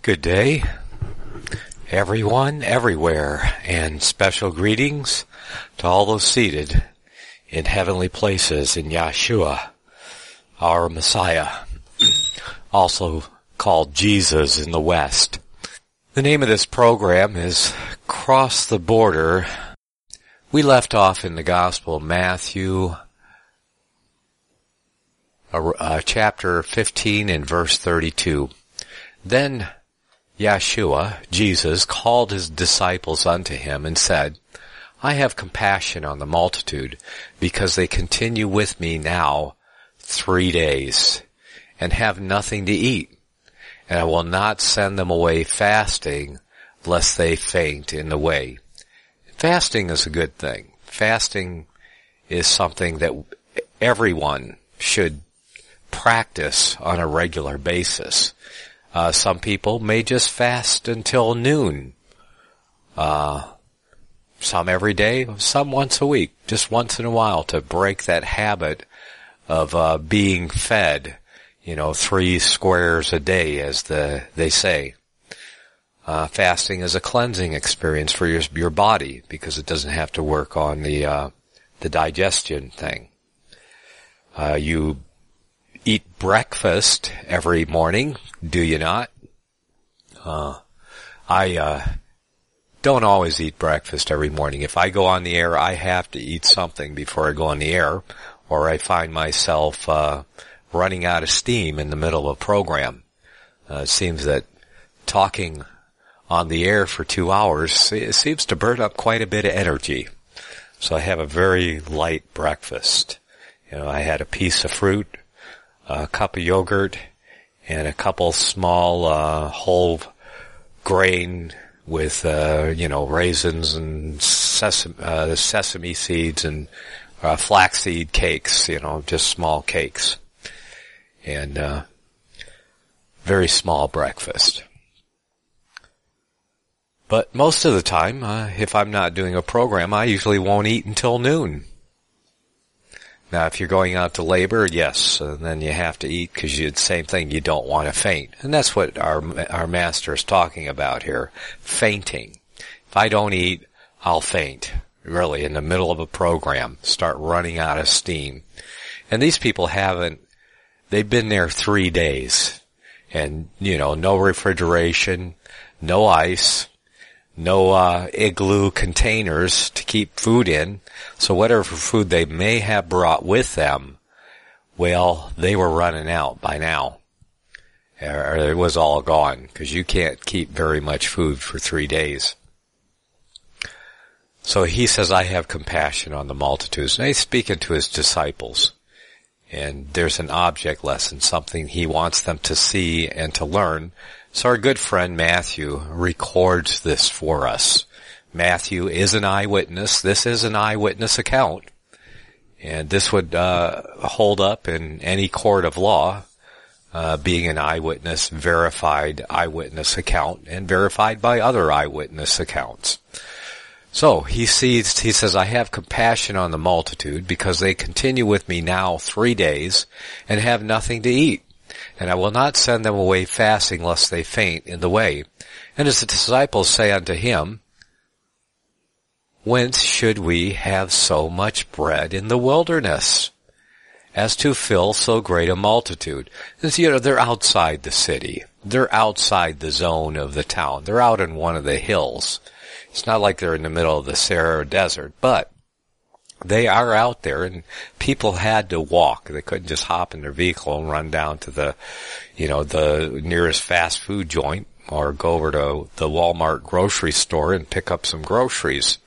Good day, everyone, everywhere, and special greetings to all those seated in heavenly places in Yeshua, our Messiah, also called Jesus in the West. The name of this program is Cross the Border. We left off in the Gospel of Matthew, chapter 15 and verse 32. Then Yeshua, Jesus, called his disciples unto him and said, I have compassion on the multitude, because they continue with me now 3 days, and have nothing to eat. And I will not send them away fasting, lest they faint in the way. Fasting is a good thing. Fasting is something that everyone should practice on a regular basis. Some people may just fast until noon. Some every day, some once a week, just once in a while to break that habit of being fed, 3 squares a day, as they say. Fasting is a cleansing experience for your body because it doesn't have to work on the digestion thing. You eat breakfast every morning, do you not? I don't always eat breakfast every morning. If I go on the air, I have to eat something before I go on the air, or I find myself running out of steam in the middle of a program. It seems that talking on the air for 2 hours it seems to burn up quite a bit of energy. So I have a very light breakfast. I had a piece of fruit, a cup of yogurt, and a couple small whole grain with raisins and sesame seeds and flaxseed cakes, just small cakes, and very small breakfast. But most of the time, if I'm not doing a program, I usually won't eat until noon. Now, if you're going out to labor, yes, and then you have to eat because same thing, you don't want to faint. And that's what our master is talking about here, fainting. If I don't eat, I'll faint, really, in the middle of a program, start running out of steam. And these people they've been there 3 days. And, no refrigeration, no ice, no igloo containers to keep food in. So whatever food they may have brought with them, well, they were running out by now. Or it was all gone, because you can't keep very much food for 3 days. So he says, I have compassion on the multitudes. And he's speaking to his disciples. And there's an object lesson, something he wants them to see and to learn. So our good friend Matthew records this for us. Matthew is an eyewitness. This is an eyewitness account. And this would hold up in any court of law, being an eyewitness, verified eyewitness account, and verified by other eyewitness accounts. So he says, I have compassion on the multitude because they continue with me now 3 days and have nothing to eat. And I will not send them away fasting lest they faint in the way. And his disciples say unto him, Whence should we have so much bread in the wilderness, as to fill so great a multitude? And they're outside the city. They're outside the zone of the town. They're out in one of the hills. It's not like they're in the middle of the Sahara Desert, but they are out there, and people had to walk. They couldn't just hop in their vehicle and run down to the nearest fast food joint or go over to the Walmart grocery store and pick up some groceries.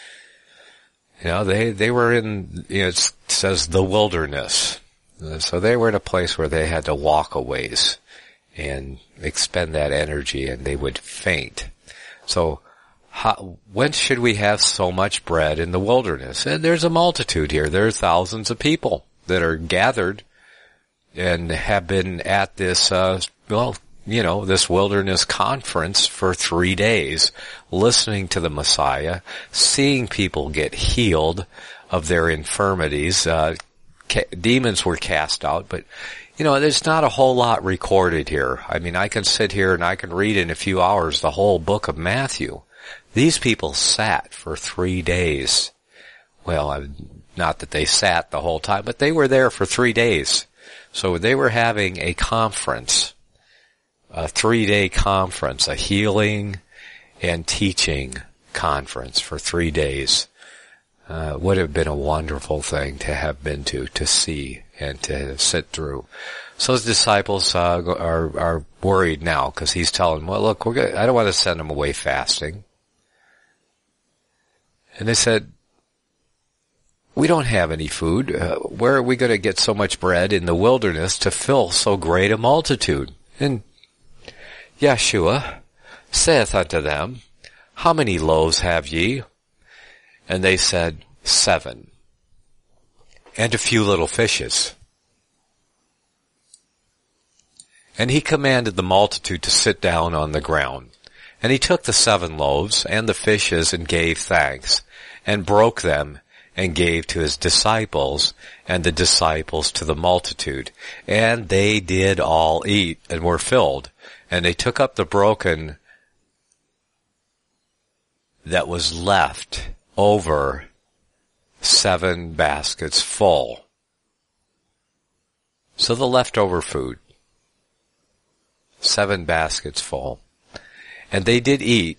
They were in, it says the wilderness. So they were in a place where they had to walk a ways and expend that energy, and they would faint. So whence should we have so much bread in the wilderness? And there's a multitude here. There's thousands of people that are gathered and have been at this, this wilderness conference for 3 days, listening to the Messiah, seeing people get healed of their infirmities, demons were cast out, but there's not a whole lot recorded here. I mean, I can sit here and I can read in a few hours the whole book of Matthew. These people sat for 3 days. Well, not that they sat the whole time, but they were there for 3 days. So they were having a conference, a 3-day conference, a healing and teaching conference for 3 days. Would have been a wonderful thing to have been to see and to sit through. So his disciples are worried now because he's telling them, well, look, I don't want to send them away fasting. And they said, we don't have any food. Where are we going to get so much bread in the wilderness to fill so great a multitude? And Yeshua saith unto them, how many loaves have ye? And they said, 7. And a few little fishes. And he commanded the multitude to sit down on the ground. And he took the 7 loaves and the fishes and gave thanks, and broke them, and gave to his disciples, and the disciples to the multitude. And they did all eat, and were filled. And they took up the broken that was left over 7 baskets full. So the leftover food, 7 baskets full. And they did eat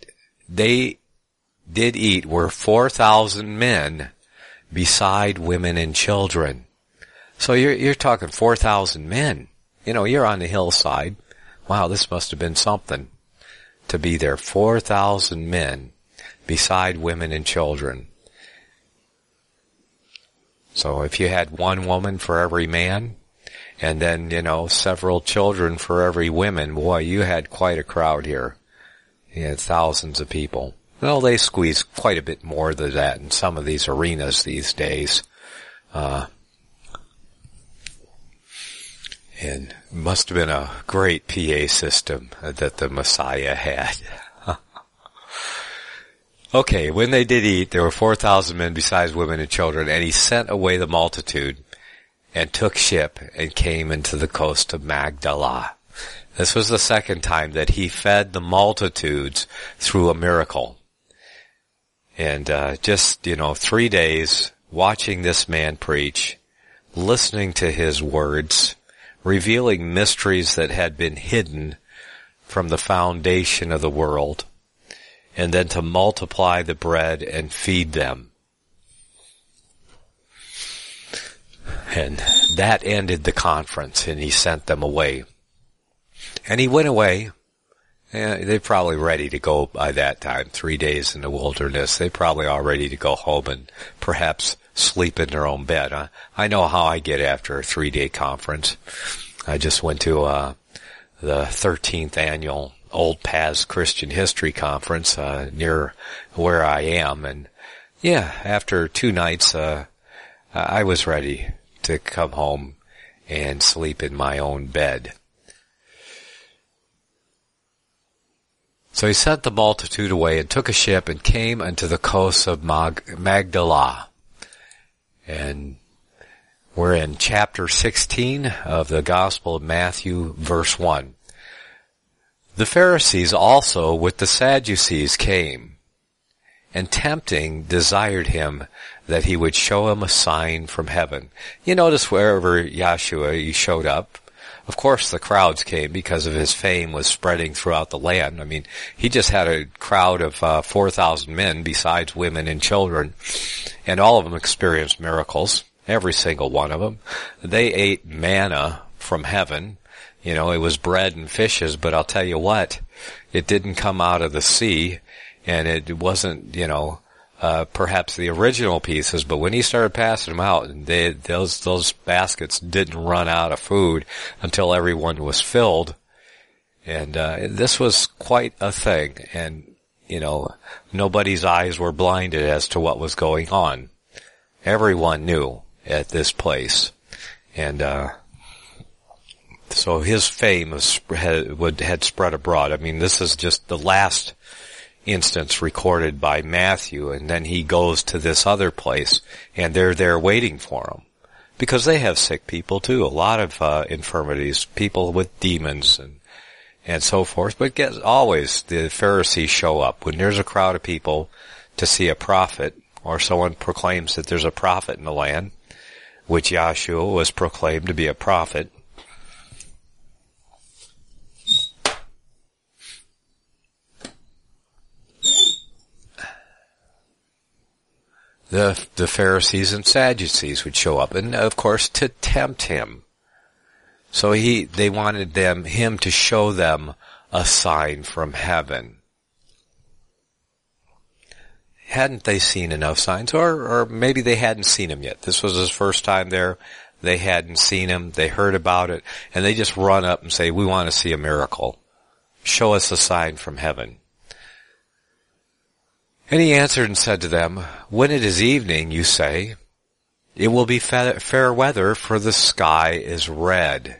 were 4,000 men, beside women and children. So you're talking 4,000 men. You're on the hillside. Wow, this must have been something to be there. 4,000 men, beside women and children. So if you had 1 woman for every man, and then, several children for every woman, boy, you had quite a crowd here. You had thousands of people. Well, they squeeze quite a bit more than that in some of these arenas these days. And it must have been a great PA system that the Messiah had. Okay, when they did eat, there were 4,000 men besides women and children, and he sent away the multitude and took ship and came into the coast of Magdala. This was the second time that he fed the multitudes through a miracle. And 3 days watching this man preach, listening to his words, revealing mysteries that had been hidden from the foundation of the world, and then to multiply the bread and feed them. And that ended the conference, and he sent them away. And he went away. They're probably ready to go by that time. 3 days in the wilderness. They're probably all ready to go home and perhaps sleep in their own bed. I know how I get after a 3-day conference. I just went to the 13th annual Old Paths Christian History Conference near where I am. And after 2 nights, I was ready to come home and sleep in my own bed. So he sent the multitude away and took a ship and came unto the coast of Magdala. And we're in chapter 16 of the Gospel of Matthew, verse 1. The Pharisees also with the Sadducees came, and tempting desired him that he would show him a sign from heaven. You notice wherever Yeshua he showed up, of course the crowds came because of his fame was spreading throughout the land. I mean, he just had a crowd of 4,000 men besides women and children, and all of them experienced miracles, every single one of them. They ate manna from heaven. It was bread and fishes, but I'll tell you what, it didn't come out of the sea, and it wasn't, perhaps the original pieces, but when he started passing them out, and those baskets didn't run out of food until everyone was filled. And this was quite a thing, and nobody's eyes were blinded as to what was going on. Everyone knew at this place, and so his fame had spread abroad. I mean, this is just the last instance recorded by Matthew, and then he goes to this other place, and they're there waiting for him. because they have sick people too, a lot of infirmities, people with demons and so forth. But always the Pharisees show up. When there's a crowd of people to see a prophet, or someone proclaims that there's a prophet in the land, which Yahshua was proclaimed to be a prophet, the Pharisees and Sadducees would show up, and of course to tempt him. So they wanted him to show them a sign from heaven. Hadn't they seen enough signs? Or maybe they hadn't seen him yet. This was his first time there. They hadn't seen him. They heard about it, and they just run up and say, "We want to see a miracle. Show us a sign from heaven." And he answered and said to them, "When it is evening, you say, it will be fair weather, for the sky is red.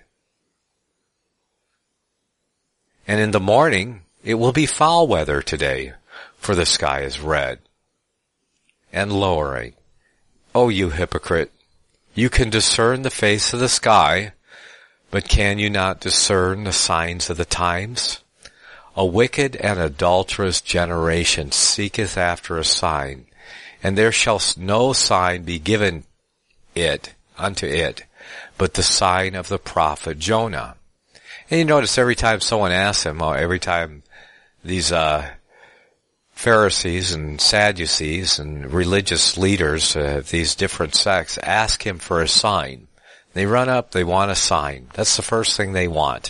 And in the morning, it will be foul weather today, for the sky is red." And lowering, "O you hypocrite, you can discern the face of the sky, but can you not discern the signs of the times? A wicked and adulterous generation seeketh after a sign, and there shall no sign be given unto it, but the sign of the prophet Jonah." And you notice every time someone asks him, or every time these Pharisees and Sadducees and religious leaders of these different sects ask him for a sign, they run up, they want a sign. That's the first thing they want.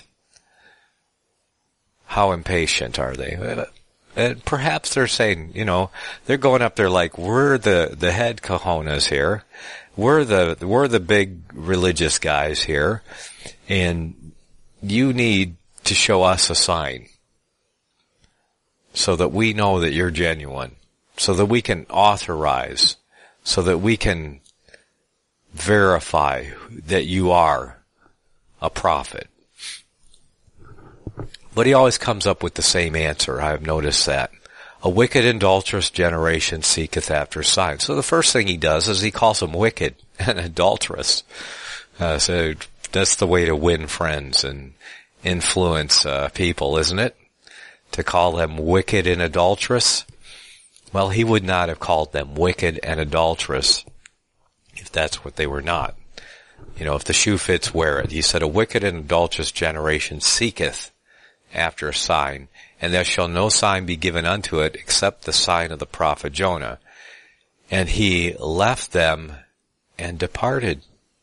How impatient are they? And perhaps they're saying, they're going up there like, we're the head cojones here. We're the big religious guys here. And you need to show us a sign so that we know that you're genuine, so that we can authorize, so that we can verify that you are a prophet. But he always comes up with the same answer. I've noticed that. A wicked and adulterous generation seeketh after signs. So the first thing he does is he calls them wicked and adulterous. So that's the way to win friends and influence people, isn't it? To call them wicked and adulterous. Well, he would not have called them wicked and adulterous if that's what they were not. If the shoe fits, wear it. He said, a wicked and adulterous generation seeketh after a sign, and there shall no sign be given unto it except the sign of the prophet Jonah. And he left them and departed.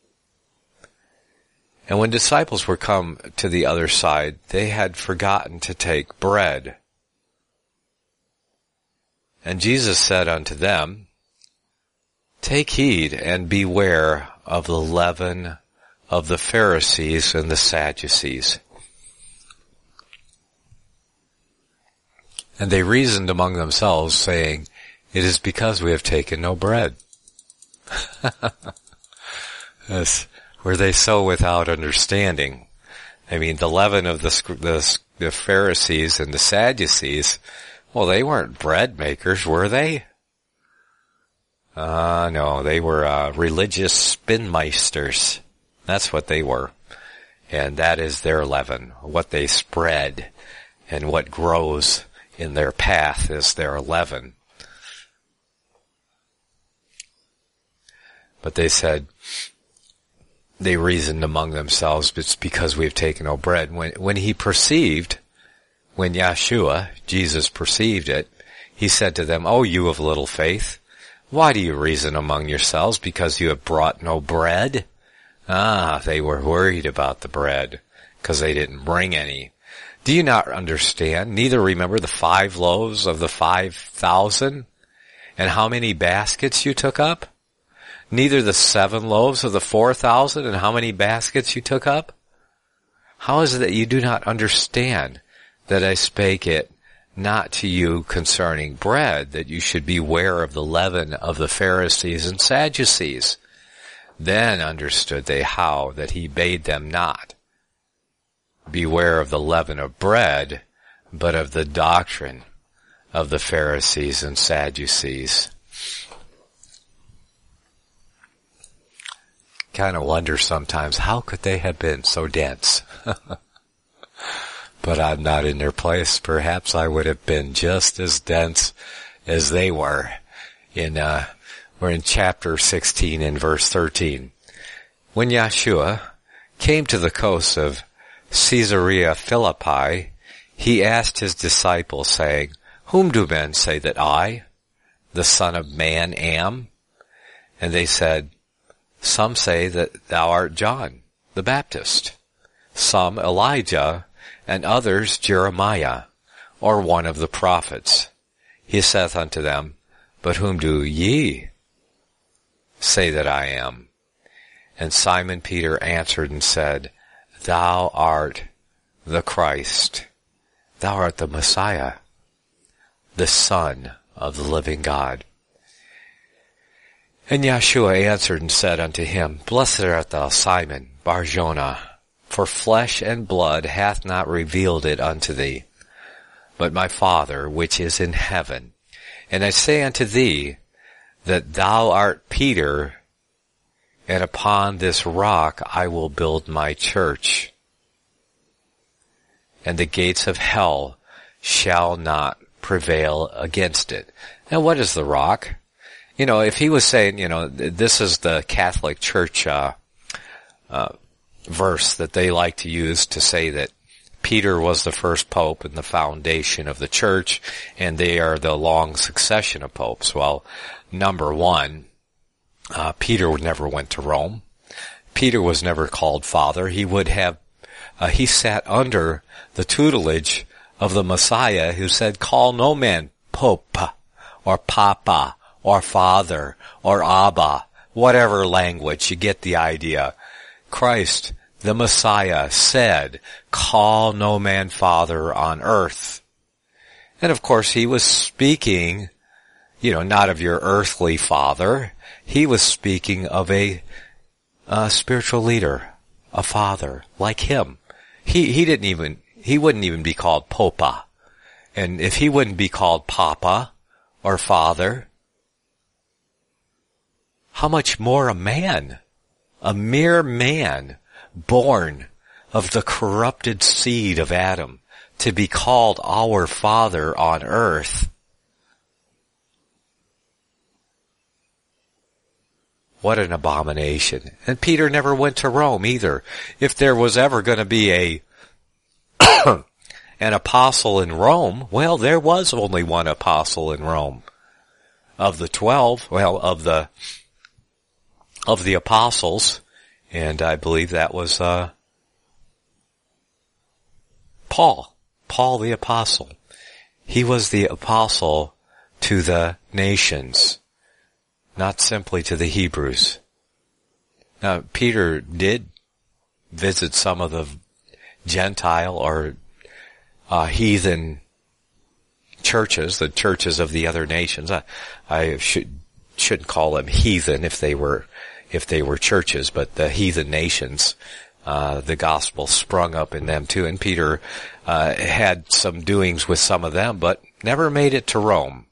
And when disciples were come to the other side, they had forgotten to take bread. And Jesus said unto them, Take heed and beware of the leaven of the Pharisees and the Sadducees. And they reasoned among themselves, saying, It is because we have taken no bread. Yes. Were they so without understanding? I mean, the leaven of the Pharisees and the Sadducees, well, they weren't bread makers, were they? No, they were religious spinmeisters. That's what they were. And that is their leaven. What they spread and what grows in their path is their leaven. But they said, they reasoned among themselves, it's because we've taken no bread. When Yahshua, Jesus, perceived it, he said to them, Oh, you of little faith, why do you reason among yourselves because you have brought no bread? They were worried about the bread because they didn't bring any. Do you not understand, neither remember the 5 loaves of the 5,000 and how many baskets you took up? Neither the 7 loaves of the 4,000 and how many baskets you took up? How is it that you do not understand that I spake it not to you concerning bread, that you should beware of the leaven of the Pharisees and Sadducees? Then understood they how that he bade them not beware of the leaven of bread, but of the doctrine of the Pharisees and Sadducees. kind of wonder sometimes, how could they have been so dense? But I'm not in their place. Perhaps I would have been just as dense as they were. We're in chapter 16 and verse 13. When Yeshua came to the coast of Caesarea Philippi, he asked his disciples, saying, Whom do men say that I, the Son of Man, am? And they said, Some say that thou art John the Baptist, some Elijah, and others Jeremiah, or one of the prophets. He saith unto them, But whom do ye say that I am? And Simon Peter answered and said, Thou art the Christ. Thou art the Messiah, the Son of the living God. And Yeshua answered and said unto him, Blessed art thou, Simon Bar-Jonah, for flesh and blood hath not revealed it unto thee, but my Father which is in heaven. And I say unto thee, that thou art Peter, and upon this rock I will build my church, and the gates of hell shall not prevail against it. Now what is the rock? If he was saying, this is the Catholic Church verse that they like to use to say that Peter was the first pope and the foundation of the church, and they are the long succession of popes. Well, number one, Peter never went to Rome. Peter was never called father. He sat under the tutelage of the Messiah, who said, Call no man Pope or Papa or Father or Abba, whatever language, you get the idea. Christ, the Messiah, said, Call no man Father on earth. And of course he was speaking, not of your earthly father. He was speaking of a spiritual leader, a father like him. He wouldn't even be called Popa. And if he wouldn't be called Papa or Father, how much more a man, a mere man, born of the corrupted seed of Adam, to be called our Father on earth? What an abomination. And Peter never went to Rome either. If there was ever going to be an apostle in Rome, well, there was only one apostle in Rome. Of the 12, of the apostles, and I believe that was Paul the apostle. He was the apostle to the nations, not simply to the Hebrews. Now, Peter did visit some of the Gentile or heathen churches, the churches of the other nations. I shouldn't call them heathen if they were churches, but the heathen nations, the gospel sprung up in them too. And Peter had some doings with some of them, but never made it to Rome.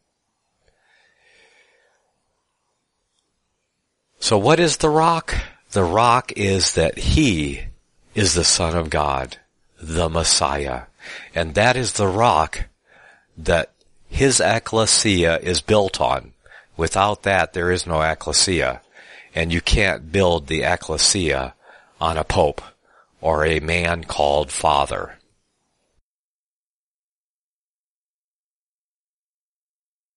So what is the rock? The rock is that he is the Son of God, the Messiah. And that is the rock that his ecclesia is built on. Without that, there is no ecclesia. And you can't build the ecclesia on a pope or a man called father.